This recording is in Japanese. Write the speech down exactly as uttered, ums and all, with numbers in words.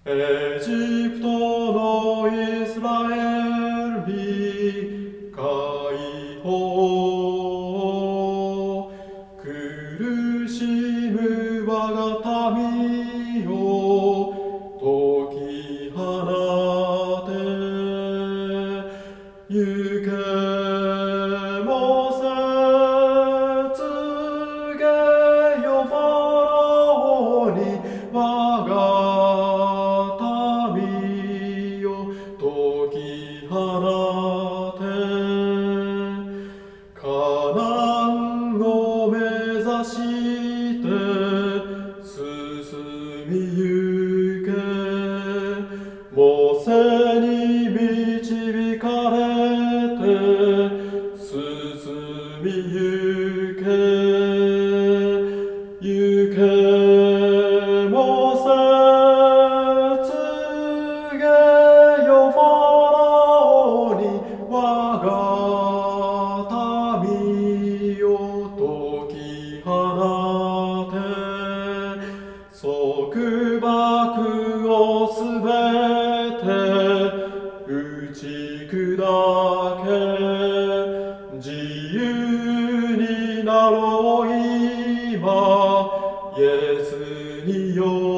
エジプトのイスラエルに解放、苦しむ我が民よ解き放て、行けモーセ告げよファラオに我が民よ解き放て、カナンを目指して進みゆけ、モーセに導かれて進みゆけ、行けモーセ告げよファラオに我が民よ解き放て、束縛をすべて打ち砕け、自由になろう今イエスによ